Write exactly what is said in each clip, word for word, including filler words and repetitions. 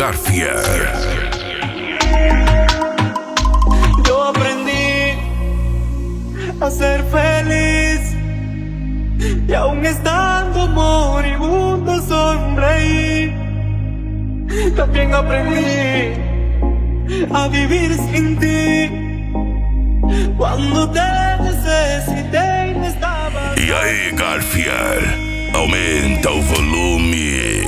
Garfield. Yo aprendí a ser feliz y aún estando moribundo sonreí. También aprendí a vivir sin ti cuando te necesité y no estabas. E aí, Garfield, aumenta o volume.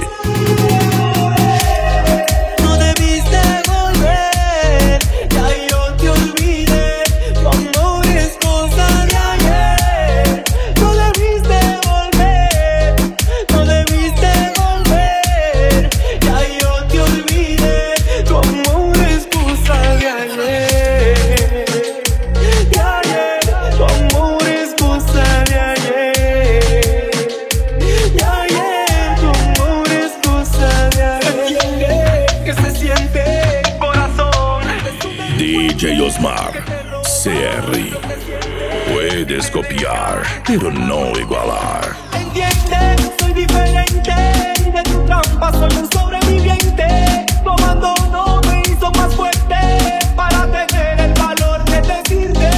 No debiste volver, ya yo te olvidé. Tu amor es cosa de ayer. No debiste volver, no debiste volver, ya yo te olvidé. Tu amor es cosa de ayer, de ayer. Tu amor es cosa de ayer, de ayer. Tu amor es cosa de ayer. ¿Qué se siente, corazón? D J Osmar, C R. Puedes copiar, pero no igualar. Entiende, soy diferente y de tu trampa soy un sobreviviente. Tu abandono me hizo más fuerte para tener el valor de decirte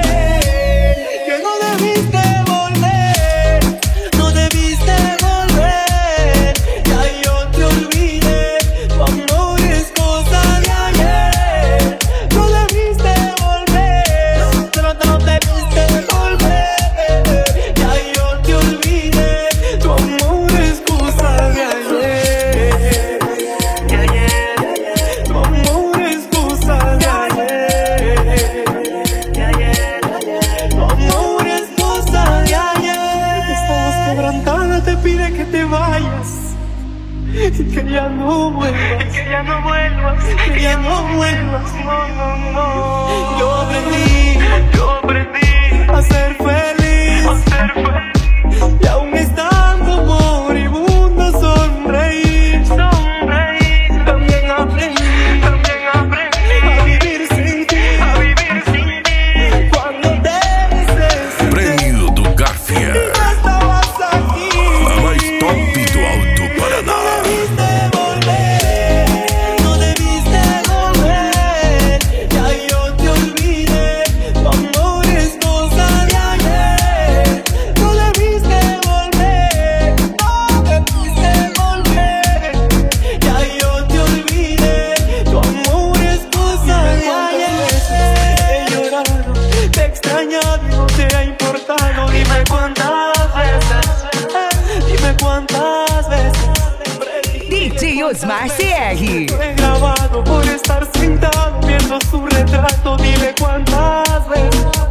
que no debiste volver, no debiste volver, ya yo te olvidé. Tu amor es cosa de ayer. No debiste volver, no, no debiste volver, ya yo te olvidé. Tu amor es cosa de ayer, de ayer. Tu amor es cosa de ayer, de ayer. Tu amor es cosa de ayer. Estamos quebrantada, te pide que te vayas y que ya no vuelvas, que ya no vuelvas, que ya no vuelvas. No, no, no. Yo aprendí, yo aprendí a ser feliz, a ser feliz. Y aún estando moribundo sonreír, sonreír. También aprendí, también aprendí a vivir sin ti, a vivir sin ti. Cuando te necesité, Prêmio do Garfield, no estabas aquí. a mais top do Alto Paraná. No debiste volver, ya yo te olvidé. Tu amor es cosa de ayer. No debiste volver, no debiste volver, ya yo te olvidé. Tu amor es cosa de ayer. He llorado, te he extrañado y no te ha importado. Dime cuántas veces, eh, dime cuántas veces. D J Osmar C R. He grabado por estar sentado viendo su retrato. Dime cuántas veces.